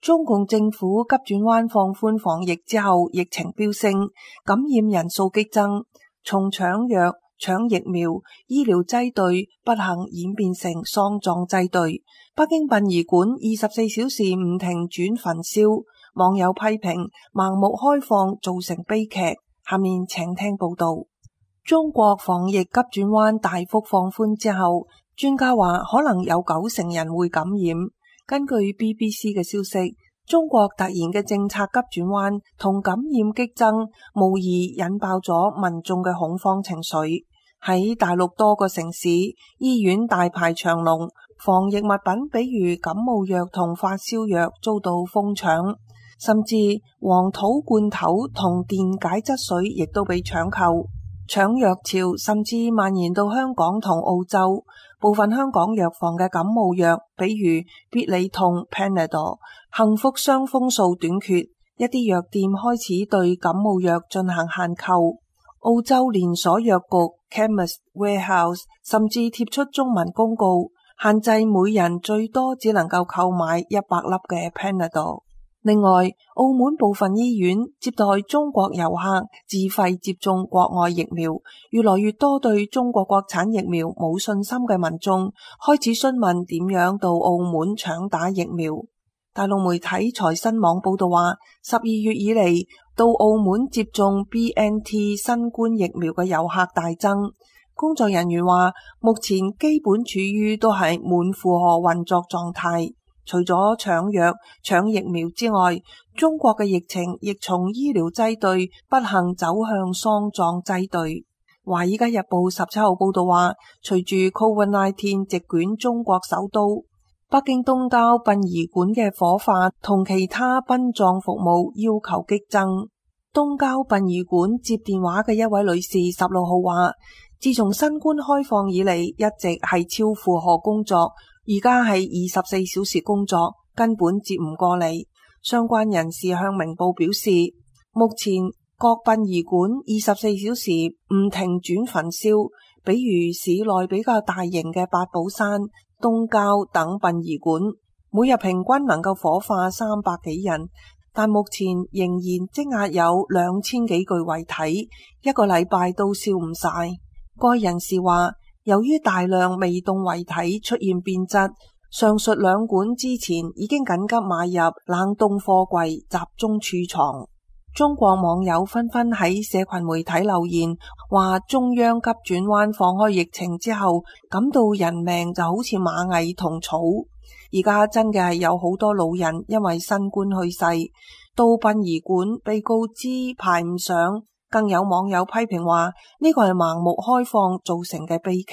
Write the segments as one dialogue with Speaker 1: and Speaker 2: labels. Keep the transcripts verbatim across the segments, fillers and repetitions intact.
Speaker 1: 中共政府急轉彎放寬防疫之後，疫情飆升，感染人數激增，從搶藥、搶疫苗、醫療擠兌不幸演變成喪葬擠兌。北京殯儀館二十四小時唔停轉焚燒，網友批評盲目開放造成悲劇。下面請聽報道。中國防疫急轉彎大幅放寬之後，專家話可能有九成人會感染。根據 B B C 嘅消息，中國突然嘅政策急轉彎同感染激增，無疑引爆咗民眾嘅恐慌情緒。喺大陸多個城市，醫院大排長龍，防疫物品比如感冒藥同發燒藥遭到瘋搶，甚至黃土罐頭同電解質水亦都被搶購。搶藥潮甚至蔓延到香港同澳洲，部分香港藥房嘅感冒藥，比如必理痛 Panadol、幸福傷風素短缺，一啲藥店開始對感冒藥進行限購。澳洲連鎖藥局 Chemist Warehouse 甚至貼出中文公告，限制每人最多只能夠購買一百粒嘅 Panadol。另外，澳門部分醫院接待中國遊客自費接種國外疫苗，越來越多對中國國產疫苗冇信心嘅民眾開始詢問點樣到澳門搶打疫苗。大陸媒體財新網報道話，十二月以嚟到澳門接種 B N T 新冠疫苗嘅遊客大增。工作人員話，目前基本處於都係滿負荷運作狀態。除咗搶藥、搶疫苗之外，中國嘅疫情亦從醫療擠兌不幸走向喪葬擠兌。華爾街日報十七號報道話，隨住 Covid 十九 席捲中國首都，北京東郊殯儀館嘅火化同其他殯葬服務要求激增。東郊殯儀館接電話嘅一位女士十六號話，自從新冠開放以嚟，一直係超負荷工作。而家係二十四小時工作，根本接唔過嚟。相關人士向明報表示，目前各殯儀館二十四小時唔停轉焚燒，比如市內比較大型嘅八寶山、東郊等殯儀館，每日平均能夠火化三百幾人，但目前仍然積壓有兩千幾具遺體，一個禮拜都燒唔晒。該人士話，由於大量未凍遺體出現變質，上述兩館之前已經緊急買入冷凍貨櫃集中儲藏。中國網友紛紛喺社群媒體留言，話中央急轉彎放開疫情之後，感到人命就好似螞蟻同草。而家真嘅係有好多老人因為新冠去世，到殯儀館被告知排唔上。更有網友批評話，呢個係盲目開放造成嘅悲劇。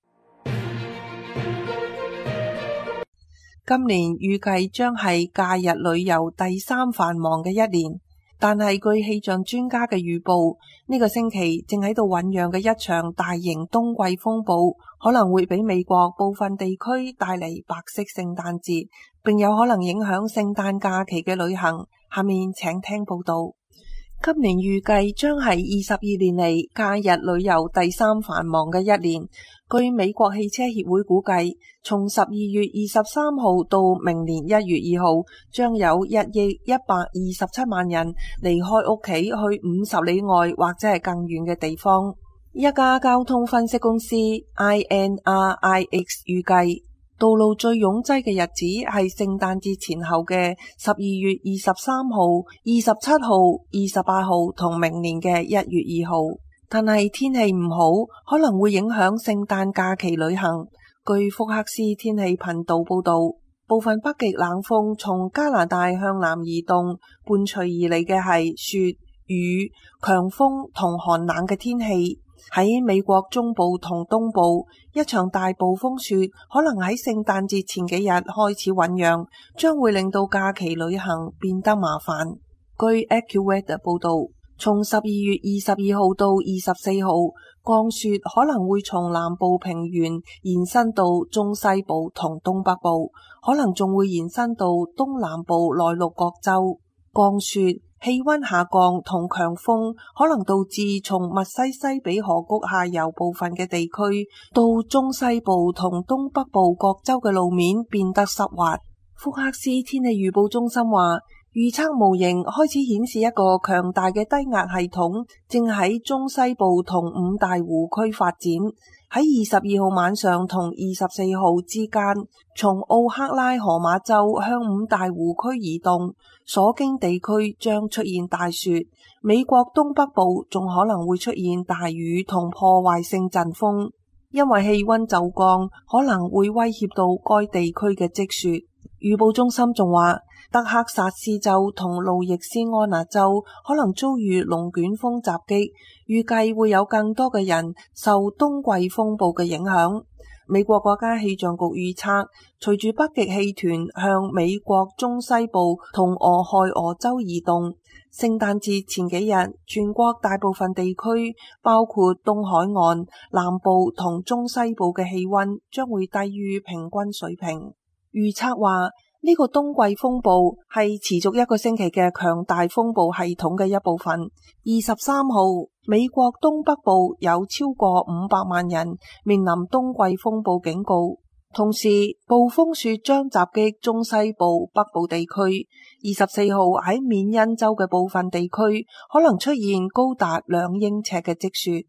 Speaker 1: 今年預計將係假日旅遊第三繁忙嘅一年，但係據氣象專家嘅預報，呢個星期正喺度醞釀嘅一場大型冬季風暴，可能會俾美國部分地區帶嚟白色聖誕節，並有可能影響聖誕假期嘅旅行。下面請聽報道。今年預計將係二十二年嚟假日旅遊第三繁忙嘅一年。據美國汽車協會估計，從十二月二十三號到明年一月二號，將有一億一百二十七萬人離開屋企去五十里外或者係更遠嘅地方。一家交通分析公司 I N R I X 預計，道路最擁擠嘅日子係聖誕節前後嘅十二月二十三號、二十七號、二十八號同明年嘅一月二號。但係天氣唔好，可能會影響聖誕假期旅行。據福克斯天氣頻道報道，部分北極冷鋒從加拿大向南移動，伴隨而嚟嘅係雪、雨、強風同寒冷嘅天氣。喺美國中部同東部，一場大暴風雪可能喺聖誕節前幾日開始醞釀，將會令到假期旅行變得麻煩。據 AccuWeather 報道，從十二月二十二號到二十四號，降雪可能會從南部平原延伸到中西部同東北部，可能仲會延伸到東南部內陸各州。降雪、氣溫下降同強風可能導致從密西西比河谷下游部分嘅地區到中西部同東北部各州嘅路面變得濕滑。 福克斯天氣預報中心話，預測模型開始顯示一個強大嘅低壓系統正喺中西部同五大湖區發展。喺二十二號晚上同二十四號之間，從奧克拉荷馬州向五大湖區移動，所經地區將出現大雪。美國東北部仲可能會出現大雨同破壞性陣風，因為氣溫驟降可能會威脅到該地區嘅積雪。預報中心仲話，德克薩斯州同路易斯安那州可能遭遇龍捲風襲擊，預計會有更多嘅人受冬季風暴嘅影響。美國國家氣象局預測，隨住北極氣團向美國中西部同俄亥俄州移動，聖誕節前幾日，全國大部分地區，包括東海岸、南部同中西部嘅氣溫將會低於平均水平。預測話，呢個冬季風暴係持續一個星期嘅強大風暴系統嘅一部分。二十三號，美國東北部有超過五百萬人面臨冬季風暴警告，同時暴風雪將襲擊中西部北部地區。二十四號喺緬因州嘅部分地區可能出現高達兩英尺嘅積雪。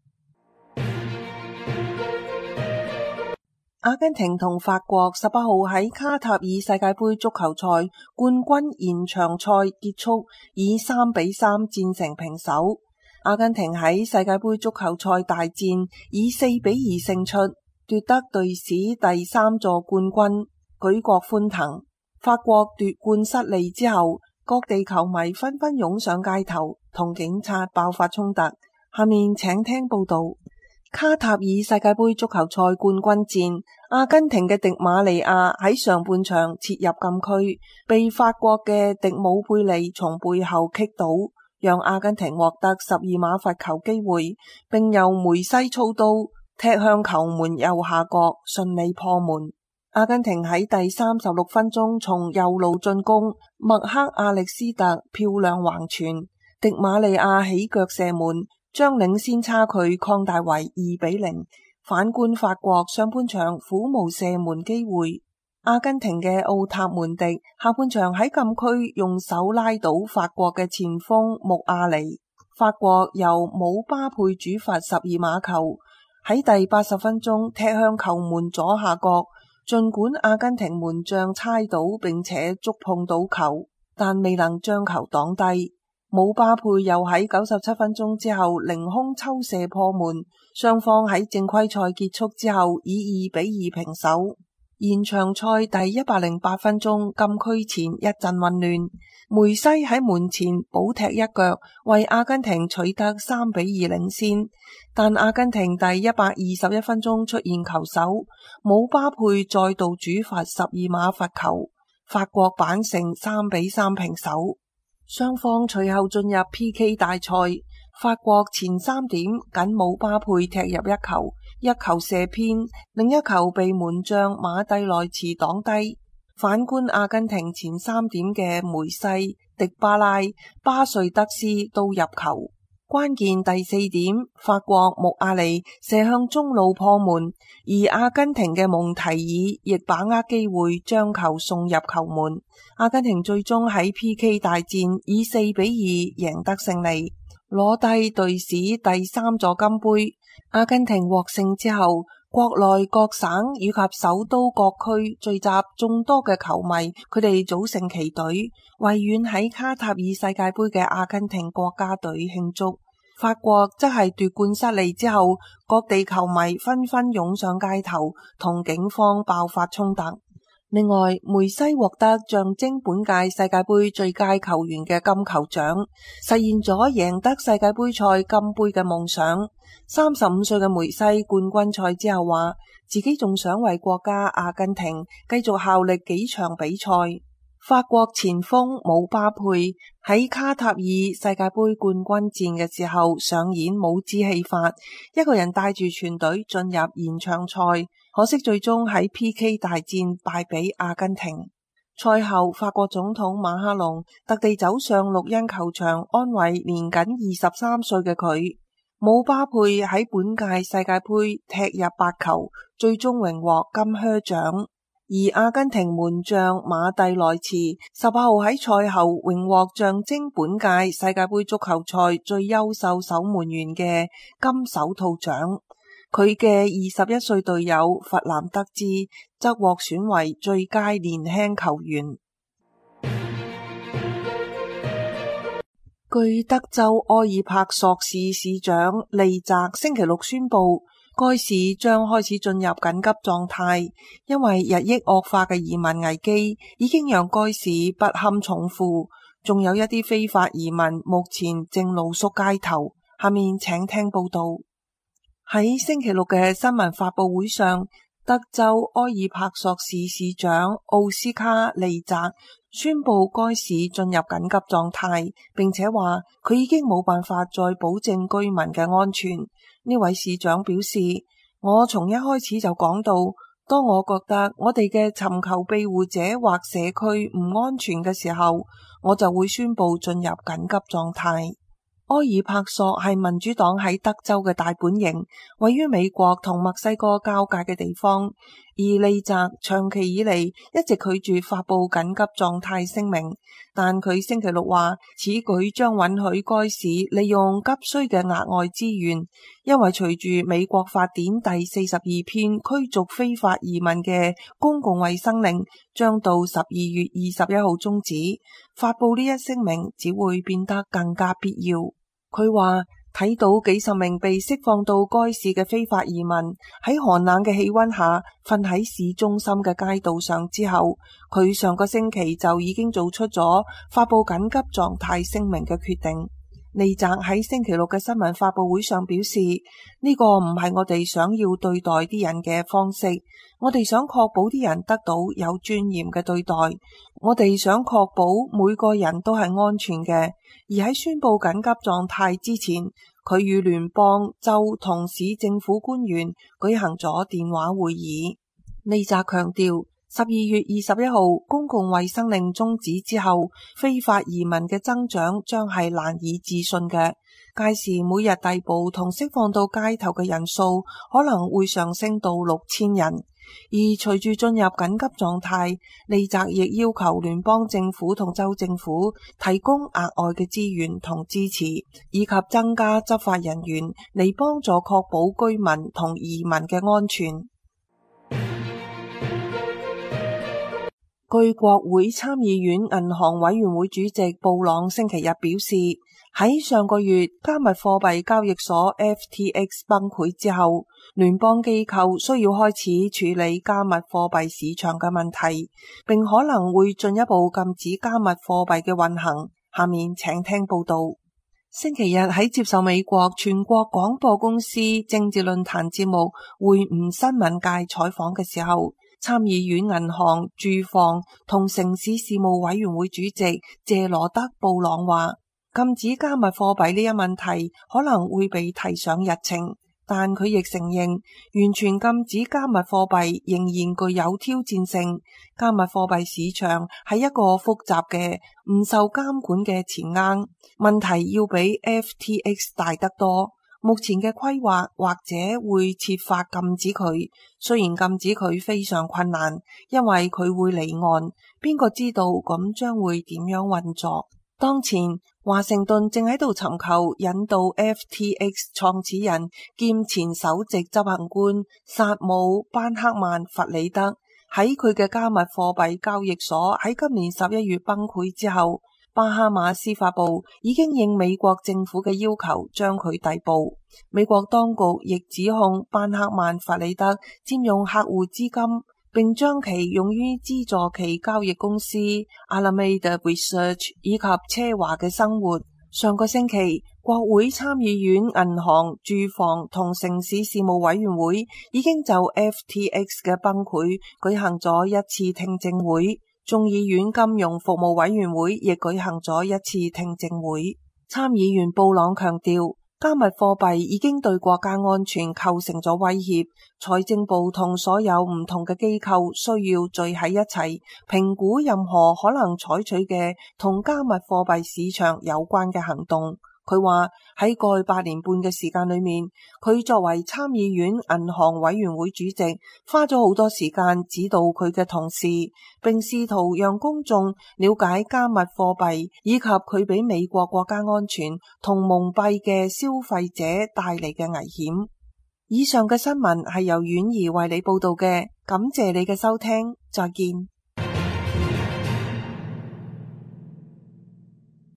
Speaker 1: 阿根廷同法國十八號喺卡塔爾世界盃足球賽冠軍延長賽結束，以三比三戰成平手。阿根廷喺世界盃足球賽大戰以四比二勝出，奪得隊史第三座冠軍，舉國歡騰。法國奪冠失利之後，各地球迷紛紛湧上街頭，同警察爆發衝突。下面請聽報道。卡塔爾世界盃足球賽冠軍戰，阿根廷嘅迪馬利亞喺上半場切入禁區，被法國嘅迪姆貝利從背後擊倒，讓阿根廷獲得十二碼罰球機會，並由梅西操刀踢向球門右下角，順利破門。阿根廷喺第三十六分鐘從右路進攻，麥克亞歷斯特漂亮橫傳，迪馬利亞起腳射門，將領先差距擴大為二比零。反觀法國上半場苦無射門機會，阿根廷嘅奧塔門迪下半場喺禁區用手拉倒法國嘅前鋒穆亞尼，法國由姆巴佩主罰十二碼球，喺第八十分鐘踢向球門左下角。盡管阿根廷門將猜到並且觸碰到球，但未能將球擋低。姆巴佩又喺九十七分鐘之後凌空抽射破門，雙方喺正規賽結束之後以二比二平手。延長賽第一百零八分鐘，禁區前一陣混亂，梅西喺門前補踢一腳，為阿根廷取得三比二領先。但阿根廷第一百二十一分鐘出現球手，姆巴佩再度主罰十二碼罰球，法國扳成三比三平手。雙方隨後進入 P K 大賽，法國前三點僅姆巴佩踢入一球，一球射偏，另一球被門將馬蒂內茨擋低。反觀阿根廷前三點嘅梅西、迪巴拉、巴瑞德斯都入球。關鍵第四點，法國穆亞尼射向中路破門，而阿根廷嘅蒙提爾亦把握機會將球送入球門。阿根廷最終喺 P K 大戰以四比二贏得勝利，攞低隊史第三座金杯。阿根廷獲勝之後，國內各省以及首都各區聚集眾多嘅球迷，佢哋組成旗隊，維園喺卡塔爾世界盃嘅阿根廷國家隊慶祝。法國則係奪冠失利之後，各地球迷紛紛湧上街頭，同警方爆發衝突。另外，梅西獲得象徵本屆世界盃最佳球員嘅金球獎，實現咗贏得世界盃賽金杯嘅夢想。三十五歲嘅梅西冠軍賽之後話，自己仲想為國家阿根廷繼續效力幾場比賽。法國前鋒姆巴佩喺卡塔爾世界盃冠軍戰嘅時候上演帽子戲法，一個人帶住全隊進入延長賽，可惜最終喺 P K 大戰敗俾阿根廷。賽後，法國總統馬克龍特地走上綠茵球場安慰年僅二十三歲嘅佢。姆巴佩喺本屆世界盃踢入八球，最終榮獲金靴獎。 而阿根廷門將馬蒂萊茨十八號喺賽後榮獲象徵本屆世界盃足球賽最優秀守門員嘅金手套獎。佢嘅二十一歲隊友弗蘭德茲則獲選為最佳年輕球員。據德州埃爾帕索市市長利澤星期六宣布，該市將開始進入緊急狀態，因為日益惡化嘅移民危機已經讓該市不堪重負，仲有一啲非法移民目前正露宿街頭。下面請聽報道。喺星期六嘅新聞發佈會上，德州埃爾帕索市市長奧斯卡利澤宣布該市進入緊急狀態，並且話佢已經冇辦法再保證居民嘅安全。呢位市長表示，我從一開始就講到，當我覺得我哋嘅尋求庇護者或社區唔安全嘅時候，我就會宣布進入緊急狀態。埃爾帕索係民主黨喺德州嘅大本營，位於美國同墨西哥交界嘅地方。而利澤長期以嚟一直拒絕發佈緊急狀態聲明，但佢星期六話，此舉將允許該市利用急需嘅額外資源，因為隨住美國法典第四十二篇驅逐非法移民嘅公共衛生令將到十二月二十一號終止，發佈呢一聲明只會變得更加必要。佢話睇到幾十名被釋放到該市嘅非法移民喺寒冷嘅氣溫下瞓喺市中心嘅街道上之後，佢上個星期就已經做出咗發佈緊急狀態聲明嘅決定。利澤喺星期六嘅新聞發佈會上表示，呢個唔係我哋想要對待啲人嘅方式，我哋想確保啲人得到有尊嚴嘅對待，我哋想確保每個人都係安全嘅。而喺宣布緊急狀態之前，佢與聯邦、州同市政府官員舉行咗電話會議。利澤強調，十二月二十一號公共衛生令終止之後，非法移民嘅增長將係難以置信嘅。屆時每日逮捕同釋放到街頭嘅人數可能會上升到六千人。而隨住進入緊急狀態，利澤亦要求聯邦政府同州政府提供額外嘅資源同支持，以及增加執法人員嚟幫助確保居民同移民嘅安全。據國會參議院銀行委員會主席布朗星期日表示，喺上個月加密貨幣交易所 F T X 崩潰之後，聯邦機構需要開始處理加密貨幣市場嘅問題，並可能會進一步禁止加密貨幣嘅運行。下面請聽報道。星期日喺接受美國全國廣播公司政治論壇節目會晤新聞界採訪嘅時候，參議院銀行、住房同城市事務委員會主席謝羅德·布朗話，禁止加密貨幣呢一問題可能會被提上日程，但佢亦承認完全禁止加密貨幣仍然具有挑戰性。加密貨幣市場係一個複雜嘅唔受監管嘅錢罌，問題要比 F T X 大得多。目前嘅規劃或者會設法禁止佢，雖然禁止佢非常困難，因為佢會離岸，邊個知道咁將會點樣運作？當前華盛頓正喺度尋求引導 F T X 創始人兼前首席執行官薩姆班克曼弗里德喺佢嘅加密貨幣交易所喺今年十一月崩潰之後，巴哈馬司法部已經應美國政府嘅要求將佢逮捕。美國當局亦指控班克曼弗里德佔用客戶資金，並將其用於資助其交易公司 Alameda Research 以及奢華嘅生活。上個星期，國會參議院銀行、住房同城市事務委員會已經就 F T X 嘅崩潰舉行咗一次聽證會。眾議院金融服務委員會亦舉行咗一次聽證會。參議員布朗強調，加密貨幣已經對國家安全構成咗威脅，財政部同所有唔同嘅機構需要聚喺一齊，評估任何可能採取嘅同加密貨幣市場有關嘅行動。 佢話喺過去八年半嘅時間裏面，佢作為參議院銀行委員會主席，花咗好多時間指導佢嘅同事，並試圖讓公眾了解加密貨幣以及佢俾美國國家安全同蒙蔽嘅消費者帶嚟嘅危險。以上嘅新聞係由婉兒為你報道嘅，感謝你嘅收聽，再見。